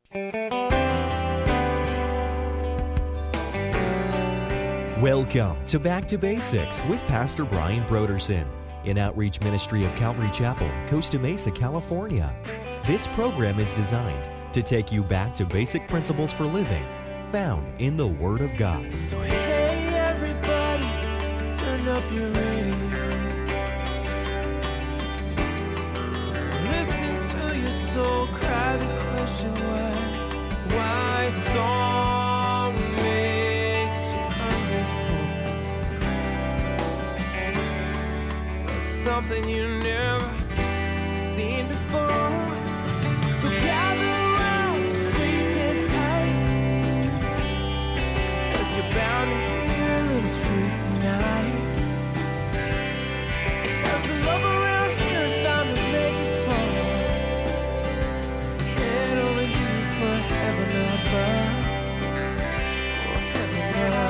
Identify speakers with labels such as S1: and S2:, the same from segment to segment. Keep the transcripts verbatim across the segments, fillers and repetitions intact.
S1: Welcome to Back to Basics with Pastor Brian Brodersen, an outreach ministry of Calvary Chapel, Costa Mesa, California. This program is designed to take you back to basic principles for living found in the Word of God.
S2: So hey everybody, turn up your radio. Listen to your soul cry the question why, why song makes you hungry for something you never seen before. So gather around, squeeze in tight, 'cause you're bound to hear a little truth tonight. 'Cause the love around here is bound to make you fall. Head over heels for heaven above, or heaven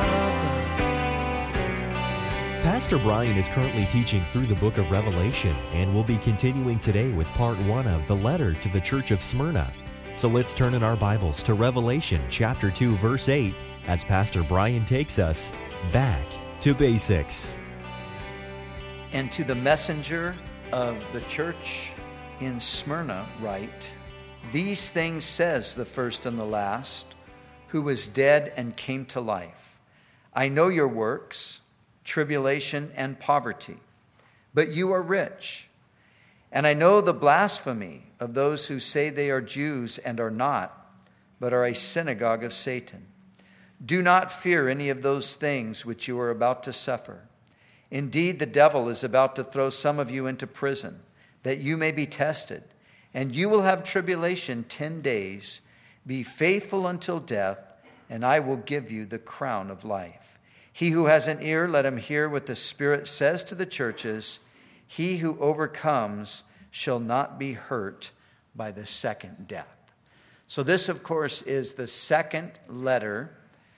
S2: above.
S1: Pastor Brian is currently teaching through the book of Revelation and will be continuing today with part one of the letter to the Church of Smyrna. So let's turn in our Bibles to Revelation chapter two, verse eight, as Pastor Brian takes us back to basics.
S3: And to the messenger of the church in Smyrna write, "These things says the first and the last, who was dead and came to life. I know your works, tribulation and poverty, but you are rich. And I know the blasphemy of those who say they are Jews and are not, but are a synagogue of Satan. Do not fear any of those things which you are about to suffer. Indeed, the devil is about to throw some of you into prison, that you may be tested, and you will have tribulation ten days. Be faithful until death, and I will give you the crown of life. He who has an ear, let him hear what the Spirit says to the churches. He who overcomes shall not be hurt by the second death." So this, of course, is the second letter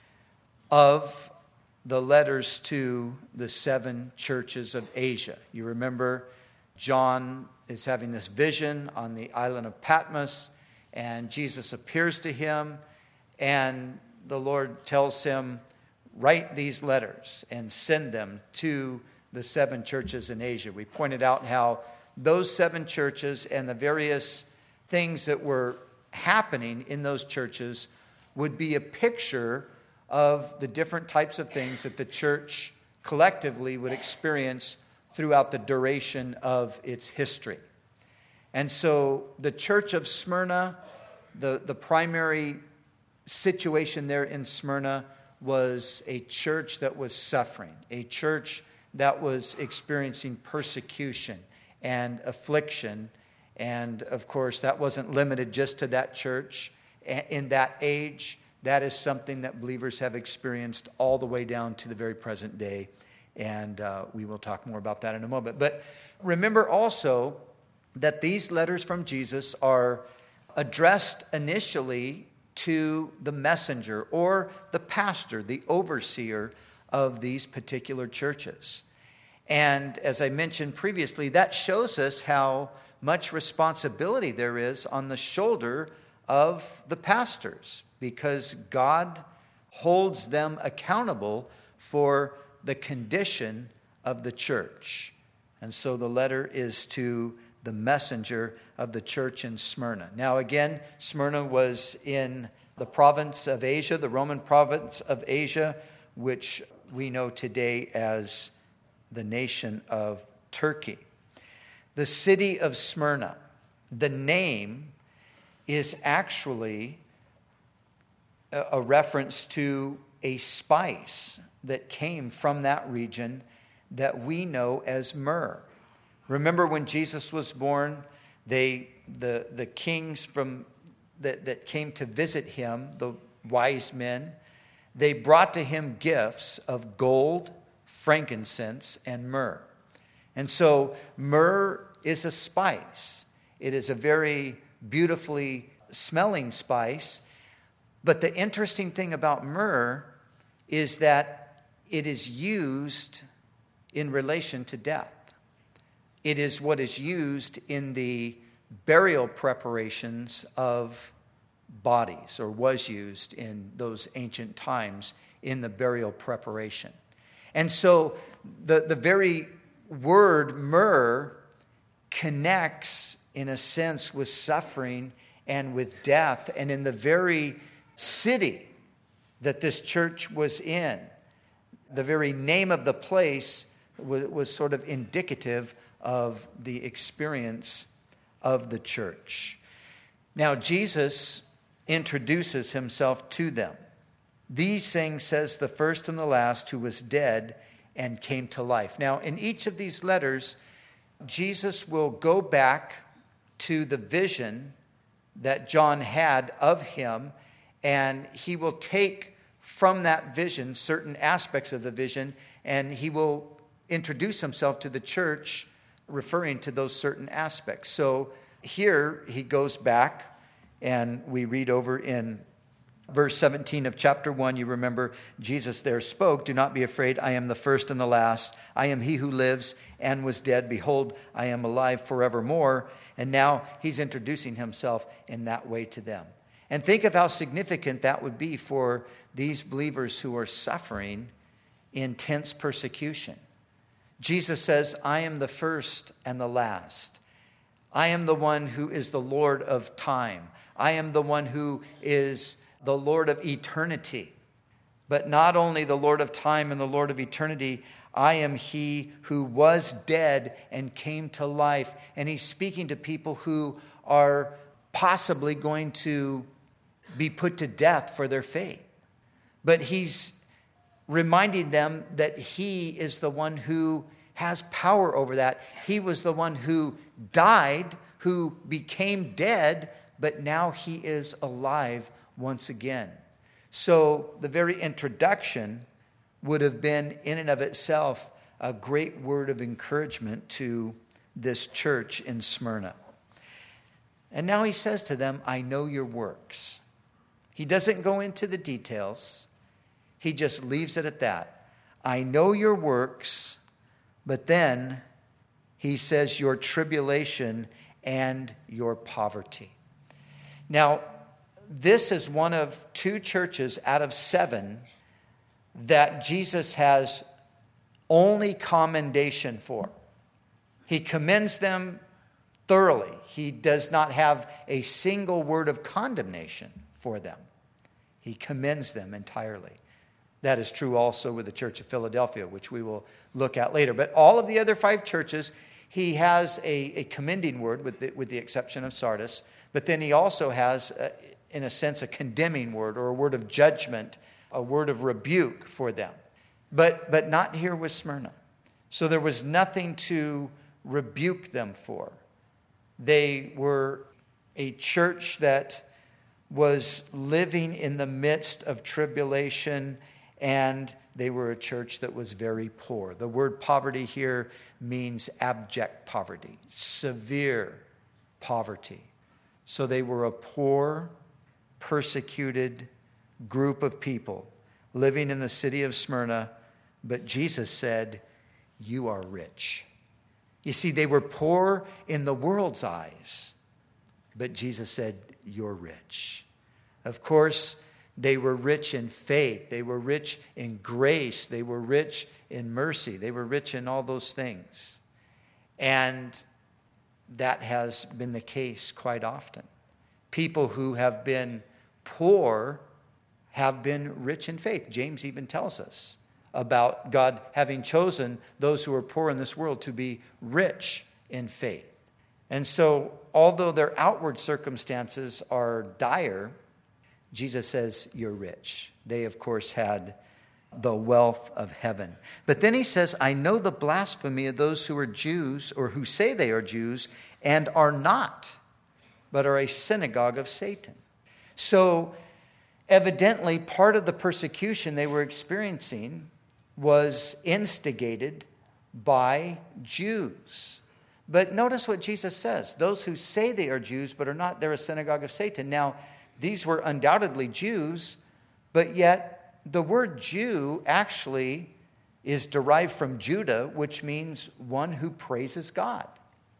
S3: of the letters to the seven churches of Asia. You remember John is having this vision on the island of Patmos, and Jesus appears to him, and the Lord tells him, write these letters and send them to the seven churches in Asia. We pointed out how those seven churches and the various things that were happening in those churches would be a picture of the different types of things that the church collectively would experience throughout the duration of its history. And so the church of Smyrna, the, the primary situation there in Smyrna was a church that was suffering, a church that was experiencing persecution and affliction. And of course, that wasn't limited just to that church. In that age, that is something that believers have experienced all the way down to the very present day. And uh, we will talk more about that in a moment. But remember also that these letters from Jesus are addressed initially to the messenger or the pastor, the overseer of these particular churches. And as I mentioned previously, that shows us how much responsibility there is on the shoulder of the pastors, because God holds them accountable for the condition of the church. And so the letter is to the messenger of the church in Smyrna. Now again, Smyrna was in the province of Asia, the Roman province of Asia, which we know today as the nation of Turkey. The city of Smyrna, the name is actually a reference to a spice that came from that region that we know as myrrh. Remember when Jesus was born, they the the kings from that, that came to visit him, the wise men, they brought to him gifts of gold, frankincense, and myrrh. And so myrrh is a spice. It is a very beautifully smelling spice. But the interesting thing about myrrh is that it is used in relation to death. It is what is used in the burial preparations of bodies, or was used in those ancient times in the burial preparation. And so the, the very word myrrh connects, in a sense, with suffering and with death. And in the very city that this church was in, the very name of the place was, was sort of indicative of the experience of the church. Now, Jesus introduces himself to them. These things says the first and the last, who was dead and came to life. Now, in each of these letters, Jesus will go back to the vision that John had of him, and he will take from that vision certain aspects of the vision, and he will introduce himself to the church referring to those certain aspects. So here he goes back, and we read over in verse seventeen of chapter one, you remember Jesus there spoke, "Do not be afraid, I am the first and the last. I am he who lives and was dead. Behold, I am alive forevermore." And now he's introducing himself in that way to them. And think of how significant that would be for these believers who are suffering intense persecution. Jesus says, "I am the first and the last. I am the one who is the Lord of time. I am the one who is the Lord of eternity. But not only the Lord of time and the Lord of eternity, I am he who was dead and came to life." And he's speaking to people who are possibly going to be put to death for their faith. But he's reminding them that he is the one who has power over that. He was the one who died, who became dead, but now he is alive once again. So the very introduction would have been in and of itself a great word of encouragement to this church in Smyrna. And now he says to them, "I know your works." He doesn't go into the details. He just leaves it at that. "I know your works," but then he says, "your tribulation and your poverty." Now, this is one of two churches out of seven that Jesus has only commendation for. He commends them thoroughly. He does not have a single word of condemnation for them. He commends them entirely. That is true also with the Church of Philadelphia, which we will look at later. But all of the other five churches, he has a, a commending word, with the, with the exception of Sardis. But then he also has, uh, in a sense, a condemning word, or a word of judgment, a word of rebuke for them. But, but not here with Smyrna. So there was nothing to rebuke them for. They were a church that was living in the midst of tribulation, and they were a church that was very poor. The word poverty here means abject poverty, severe poverty. So they were a poor, persecuted group of people living in the city of Smyrna, but Jesus said, "You are rich." You see, they were poor in the world's eyes, but Jesus said, "You're rich." Of course, they were rich in faith. They were rich in grace. They were rich in mercy. They were rich in all those things. And that has been the case quite often. People who have been poor have been rich in faith. James even tells us about God having chosen those who are poor in this world to be rich in faith. And so, although their outward circumstances are dire, Jesus says, "You're rich." They, of course, had the wealth of heaven. But then he says, "I know the blasphemy of those who are Jews, or who say they are Jews, and are not, but are a synagogue of Satan." So, evidently, part of the persecution they were experiencing was instigated by Jews. But notice what Jesus says. Those who say they are Jews but are not, they're a synagogue of Satan. Now, these were undoubtedly Jews, but yet the word Jew actually is derived from Judah, which means one who praises God.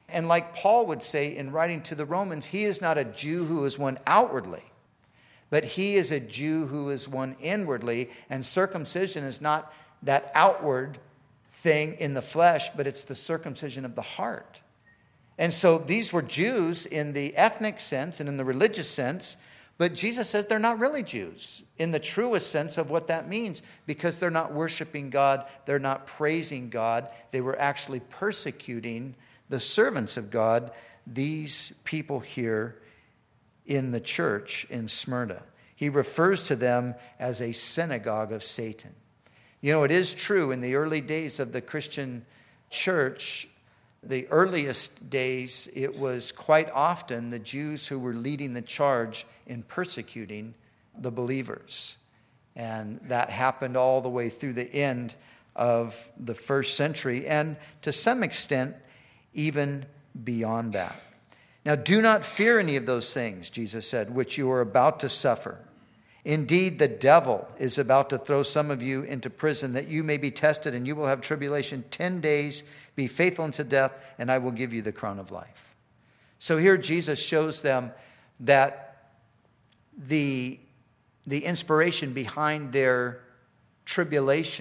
S3: And like Paul would say in writing to the Romans, he is not a Jew who is one outwardly, but he is a Jew who is one inwardly. And circumcision is not that outward thing in the flesh, but it's the circumcision of the heart. And so these were Jews in the ethnic sense and in the religious sense, but Jesus says they're not really Jews in the truest sense of what that means, because they're not worshiping God, they're not praising God, they were actually persecuting the servants of God, these people here in the church in Smyrna. He refers to them as a synagogue of Satan. You know, it is true in the early days of the Christian church, the earliest days, it was quite often the Jews who were leading the charge in persecuting the believers. And that happened all the way through the end of the first century, and to some extent, even beyond that. Now, do not fear any of those things, Jesus said, which you are about to suffer. Indeed, the devil is about to throw some of you into prison, that you may be tested, and you will have tribulation ten days. Be faithful unto death, and I will give you the crown of life. So here Jesus shows them that the, the inspiration behind their tribulation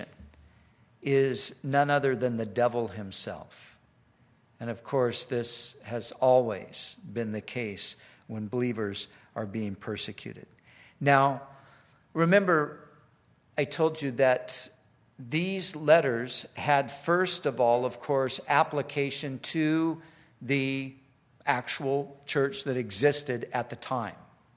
S3: is none other than the devil himself. And of course, this has always been the case when believers are being persecuted. Now, remember, I told you that these letters had, first of all, of course, application to the actual church that existed at the time.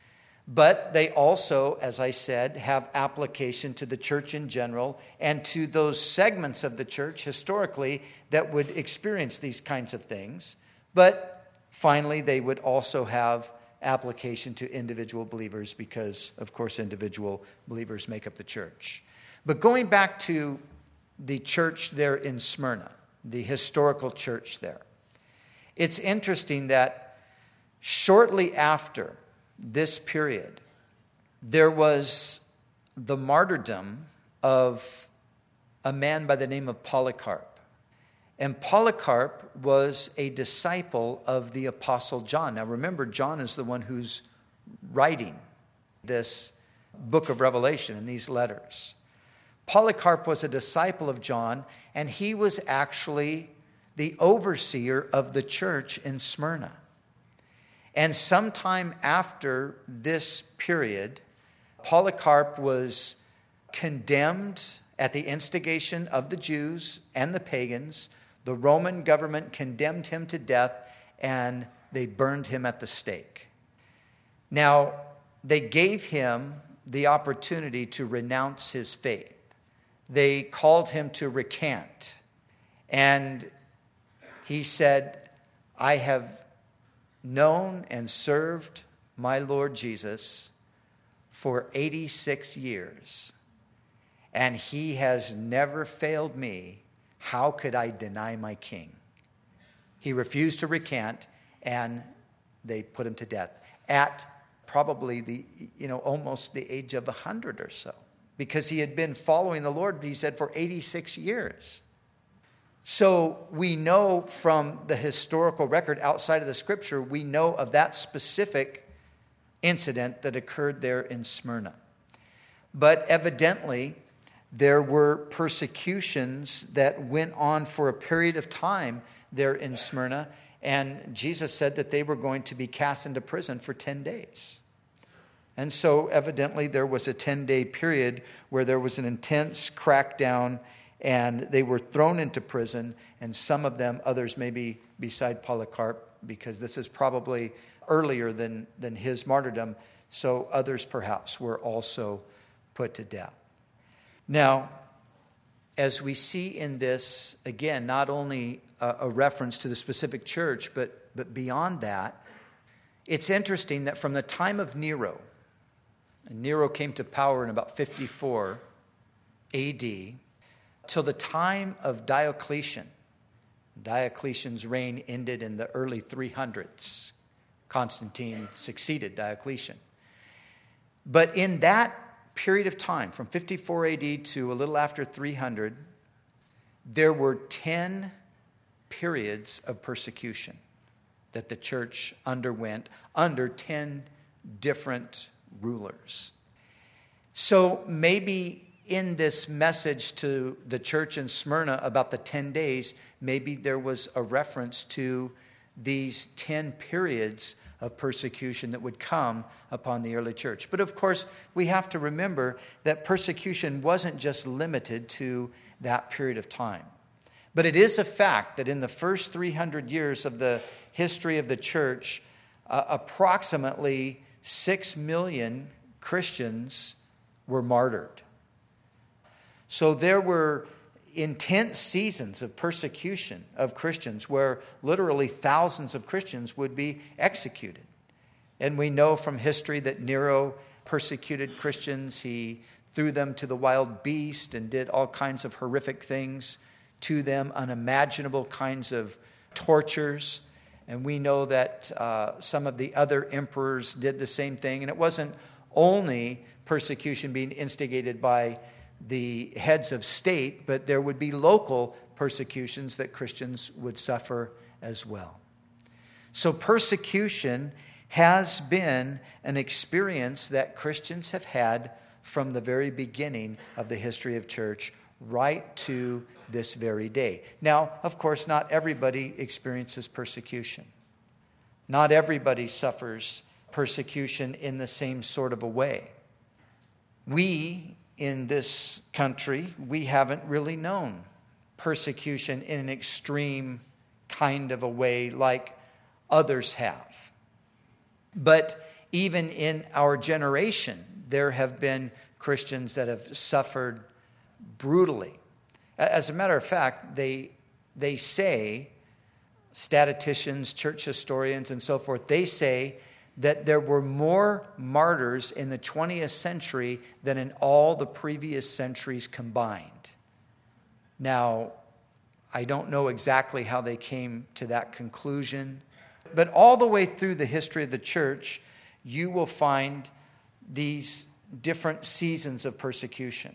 S3: But they also, as I said, have application to the church in general and to those segments of the church historically that would experience these kinds of things. But finally, they would also have application to individual believers because, of course, individual believers make up the church. But going back to the church there in Smyrna, the historical church there, it's interesting that shortly after this period, there was the martyrdom of a man by the name of Polycarp. And Polycarp was a disciple of the Apostle John. Now remember, John is the one who's writing this book of Revelation and these letters. Polycarp was a disciple of John, and he was actually the overseer of the church in Smyrna. And sometime after this period, Polycarp was condemned at the instigation of the Jews and the pagans. The Roman government condemned him to death, and they burned him at the stake. Now, they gave him the opportunity to renounce his faith. They called him to recant. And he said, I have known and served my Lord Jesus for eighty-six years, and he has never failed me. How could I deny my king? He refused to recant, and they put him to death at probably the, you know, almost the age of a hundred or so, because he had been following the Lord, he said, for eighty-six years. So we know from the historical record outside of the scripture, we know of that specific incident that occurred there in Smyrna. But evidently, there were persecutions that went on for a period of time there in Smyrna, and Jesus said that they were going to be cast into prison for ten days. And so evidently there was a ten-day period where there was an intense crackdown, and they were thrown into prison, and some of them, others maybe beside Polycarp, because this is probably earlier than, than his martyrdom, so others perhaps were also put to death. Now, as we see in this, again, not only a, a reference to the specific church, but, but beyond that, it's interesting that from the time of Nero, and Nero came to power in about fifty-four A D, till the time of Diocletian. Diocletian's reign ended in the early three hundreds. Constantine succeeded Diocletian. But in that period of time, from fifty-four A D to a little after three hundred, there were ten periods of persecution. that the church underwent under ten different rulers. So maybe in this message to the church in Smyrna about the ten days, maybe there was a reference to these ten periods of persecution that would come upon the early church. But of course, we have to remember that persecution wasn't just limited to that period of time. But it is a fact that in the first three hundred years of the history of the church, uh, approximately six million Christians were martyred. So there were intense seasons of persecution of Christians where literally thousands of Christians would be executed. And we know from history that Nero persecuted Christians. He threw them to the wild beast and did all kinds of horrific things to them, unimaginable kinds of tortures. And we know that uh, some of the other emperors did the same thing. And it wasn't only persecution being instigated by the heads of state, but there would be local persecutions that Christians would suffer as well. So persecution has been an experience that Christians have had from the very beginning of the history of church right to this very day. Now, of course, not everybody experiences persecution. Not everybody suffers persecution in the same sort of a way. We, in this country, we haven't really known persecution in an extreme kind of a way like others have. But even in our generation, there have been Christians that have suffered brutally. As a matter of fact, they, they say, statisticians, church historians, and so forth, they say that there were more martyrs in the twentieth century than in all the previous centuries combined. Now, I don't know exactly how they came to that conclusion, but all the way through the history of the church, you will find these different seasons of persecution.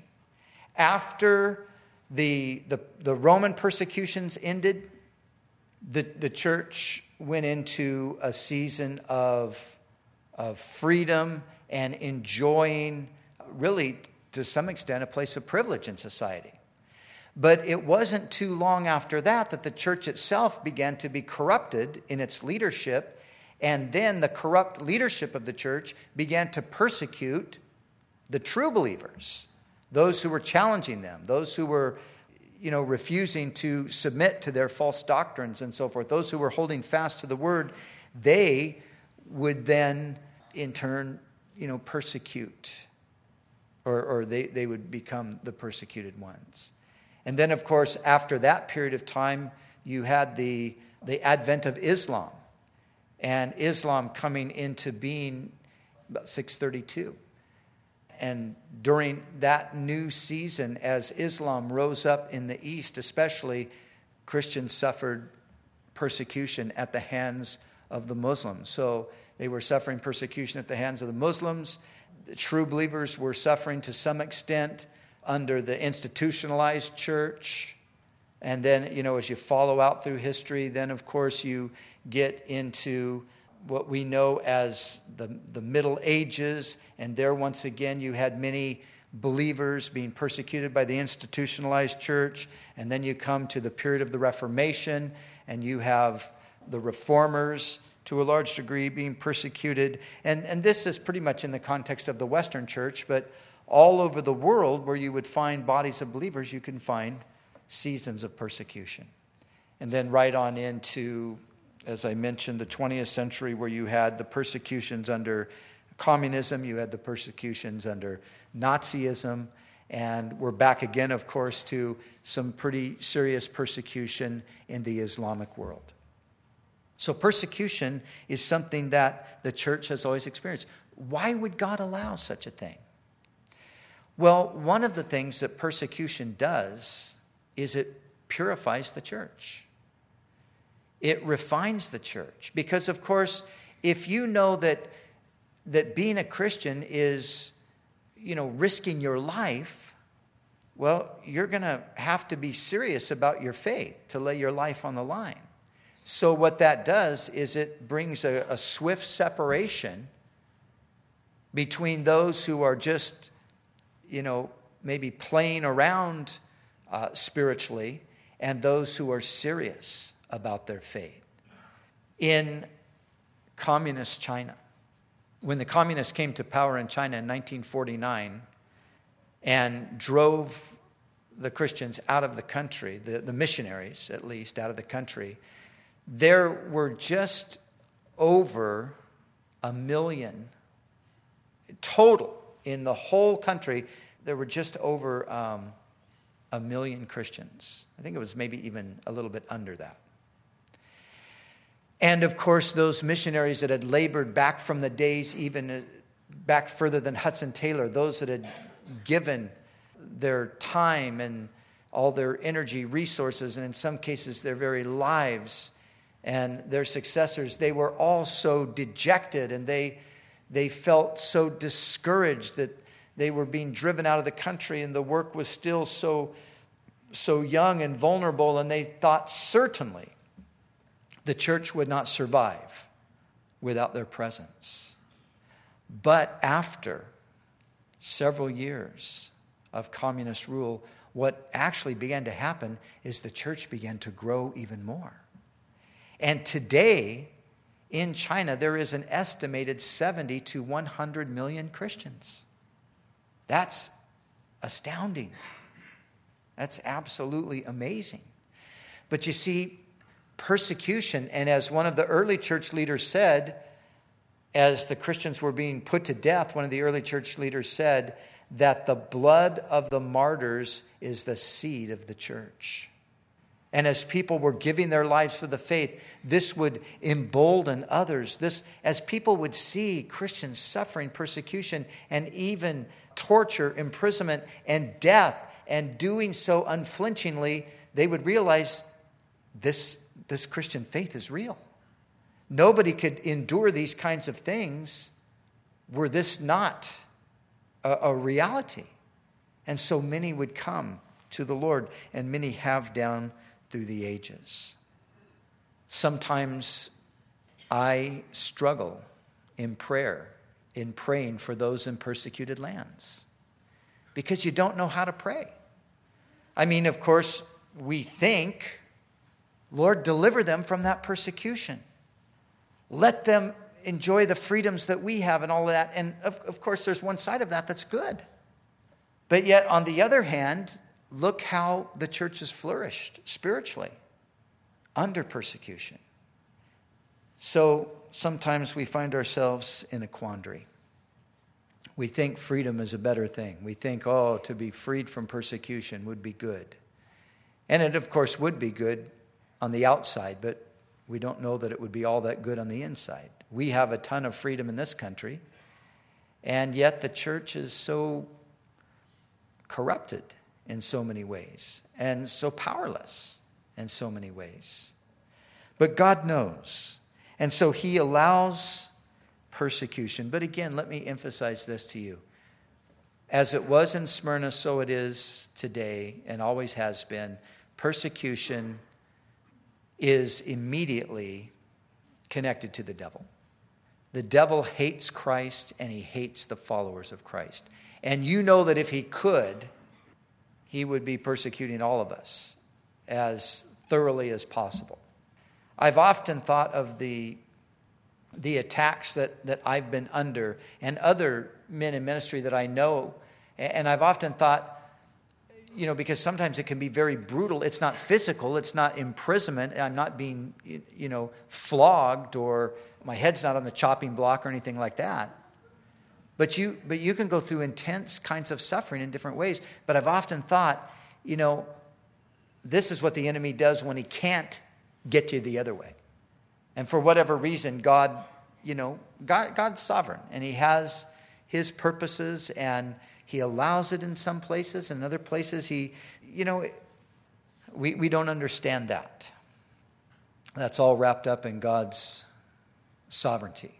S3: After the, the, the Roman persecutions ended, the, the church went into a season of, of freedom and enjoying, really, to some extent, a place of privilege in society. But it wasn't too long after that that the church itself began to be corrupted in its leadership, and then the corrupt leadership of the church began to persecute the true believers, those who were challenging them, those who were, you know, refusing to submit to their false doctrines and so forth, those who were holding fast to the word. They would then, in turn, you know, persecute, or, or they, they would become the persecuted ones. And then, of course, after that period of time, you had the, the advent of Islam, and Islam coming into being about six thirty-two. And during that new season, as Islam rose up in the East especially, Christians suffered persecution at the hands of the Muslims. So they were suffering persecution at the hands of the Muslims. The true believers were suffering to some extent under the institutionalized church. And then, you know, as you follow out through history, then of course you get into what we know as the, the Middle Ages. And there, once again, you had many believers being persecuted by the institutionalized church. And then you come to the period of the Reformation, and you have the reformers, to a large degree, being persecuted. And, and this is pretty much in the context of the Western church, but all over the world where you would find bodies of believers, you can find seasons of persecution. And then right on into, as I mentioned, the twentieth century, where you had the persecutions under communism, you had the persecutions under Nazism, and we're back again, of course, to some pretty serious persecution in the Islamic world. So persecution is something that the church has always experienced. Why would God allow such a thing? Well, one of the things that persecution does is it purifies the church. It refines the church. Because, of course, if you know that, that being a Christian is, you know, risking your life, well, you're going to have to be serious about your faith to lay your life on the line. So what that does is it brings a, a swift separation between those who are just, you know, maybe playing around uh, spiritually and those who are serious about their faith. In communist China, when the communists came to power in China in nineteen forty-nine and drove the Christians out of the country, the, the missionaries at least, out of the country, there were just over a million total in the whole country. There were just over um, a million Christians. I think it was maybe even a little bit under that. And of course, those missionaries that had labored back from the days, even back further than Hudson Taylor, those that had given their time and all their energy, resources, and in some cases their very lives, and their successors, they were all so dejected, and they they felt so discouraged that they were being driven out of the country, and the work was still so so young and vulnerable, and they thought certainly the church would not survive without their presence. But after several years of communist rule, what actually began to happen is the church began to grow even more. And today, in China, there is an estimated seventy to one hundred million Christians. That's astounding. That's absolutely amazing. But you see, persecution, and as one of the early church leaders said, as the Christians were being put to death, one of the early church leaders said that the blood of the martyrs is the seed of the church. And as people were giving their lives for the faith, this would embolden others. This, as people would see Christians suffering persecution and even torture, imprisonment, and death, and doing so unflinchingly, they would realize this, this Christian faith is real. Nobody could endure these kinds of things were this not a, a reality. And so many would come to the Lord, and many have down through the ages. Sometimes I struggle in prayer, in praying for those in persecuted lands, because you don't know how to pray. I mean, of course, we think, Lord, deliver them from that persecution. Let them enjoy the freedoms that we have and all of that. And of, of course, there's one side of that that's good. But yet, on the other hand, look how the church has flourished spiritually under persecution. So sometimes we find ourselves in a quandary. We think freedom is a better thing. We think, oh, to be freed from persecution would be good. And it, of course, would be good on the outside, but we don't know that it would be all that good on the inside. We have a ton of freedom in this country, and yet the church is so corrupted in so many ways, and so powerless in so many ways. But God knows, and so He allows persecution. But again, let me emphasize this to you. As it was in Smyrna, so it is today, and always has been. Persecution is immediately connected to the devil. The devil hates Christ, and he hates the followers of Christ. And you know that if he could, he would be persecuting all of us as thoroughly as possible. I've often thought of the, the attacks that, that I've been under, and other men in ministry that I know, and I've often thought, you know, because sometimes it can be very brutal. It's not physical. It's not imprisonment. I'm not being, you know, flogged, or my head's not on the chopping block or anything like that. But you, but you can go through intense kinds of suffering in different ways. But I've often thought, you know, this is what the enemy does when he can't get you the other way. And for whatever reason, God, you know, God, God's sovereign, and He has His purposes, and He allows it in some places, and in other places He, you know, we, we don't understand that. That's all wrapped up in God's sovereignty.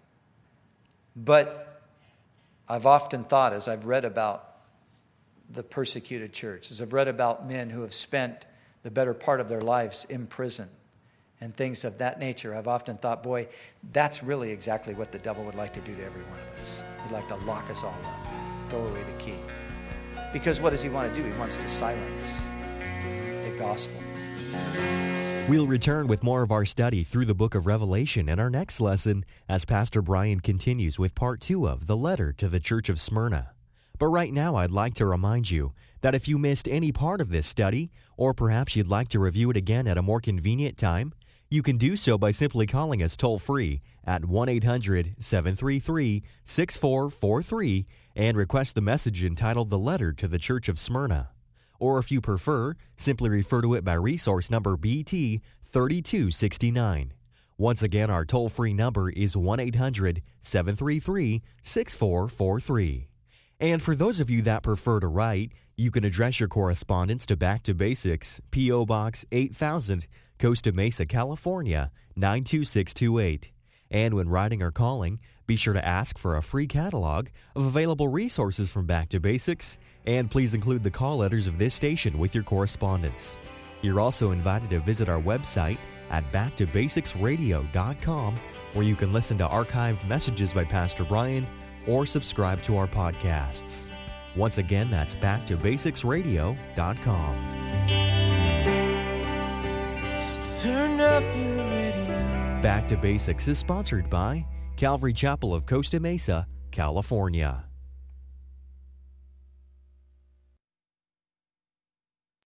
S3: But I've often thought, as I've read about the persecuted church, as I've read about men who have spent the better part of their lives in prison and things of that nature, I've often thought, boy, that's really exactly what the devil would like to do to every one of us. He'd like to lock us all up, throw away the key. Because what does he want to do? He wants to silence the gospel.
S1: We'll return with more of our study through the book of Revelation in our next lesson as Pastor Brian continues with part two of the letter to the Church of Smyrna. But right now, I'd like to remind you that if you missed any part of this study, or perhaps you'd like to review it again at a more convenient time, you can do so by simply calling us toll-free at one eight hundred seven three three six four four three and request the message entitled The Letter to the Church of Smyrna. Or if you prefer, simply refer to it by resource number B T thirty-two sixty-nine. Once again, our toll-free number is one eight hundred seven three three six four four three. And for those of you that prefer to write, you can address your correspondence to Back to Basics, P O. Box eight thousand, Costa Mesa, California, nine two six two eight. And when writing or calling, be sure to ask for a free catalog of available resources from Back to Basics, and please include the call letters of this station with your correspondence. You're also invited to visit our website at back to basics radio dot com, where you can listen to archived messages by Pastor Brian or subscribe to our podcasts. Once again, that's back to basics radio dot com.
S2: So turn up your radio.
S1: Back to Basics is sponsored by Calvary Chapel of Costa Mesa, California.